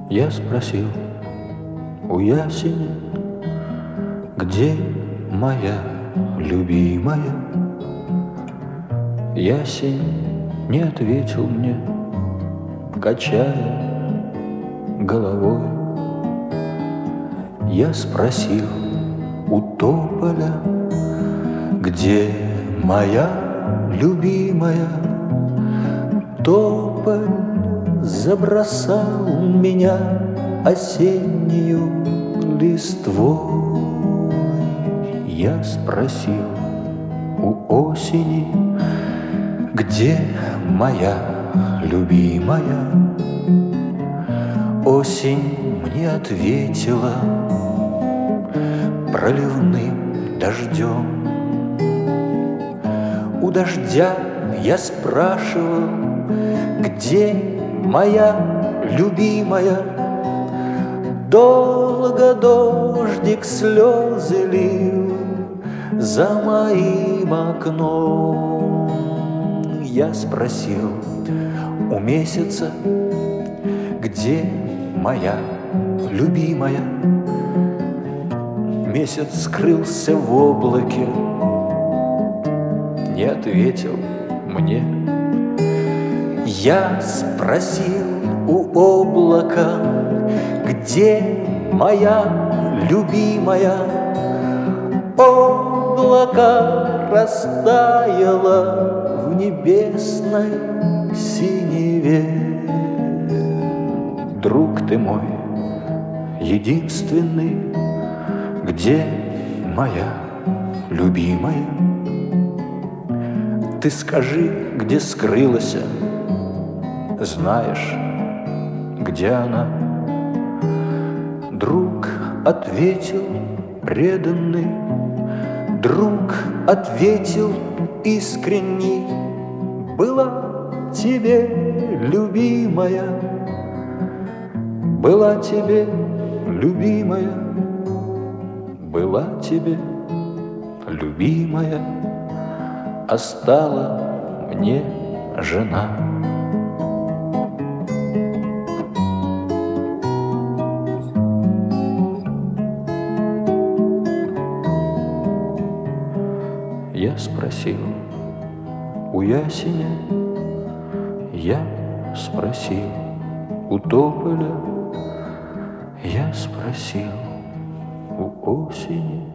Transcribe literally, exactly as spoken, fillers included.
Я спросил у ясеня, где моя любимая? Ясень не ответил мне, качая головой. Я спросил у тополя, где моя любимая? Тополь забросал меня осеннюю листвой. Я спросил у осени, где моя любимая? Осень мне ответила проливным дождем. У дождя я спрашивал, где моя любимая? Долго дождик слезы лил за моим окном. Я спросил у месяца, где моя любимая? Месяц скрылся в облаке, не ответил мне. Я спросил у облака, где моя любимая? Облако растаяло в небесной синеве. Друг ты мой единственный, где моя любимая? Ты скажи, где скрылась, знаешь, где она? Друг ответил преданный, друг ответил искренний: была тебе любимая, была тебе любимая, была тебе любимая, а стала мне жена. Я спросил у ясеня, я спросил у тополя, я спросил у осени.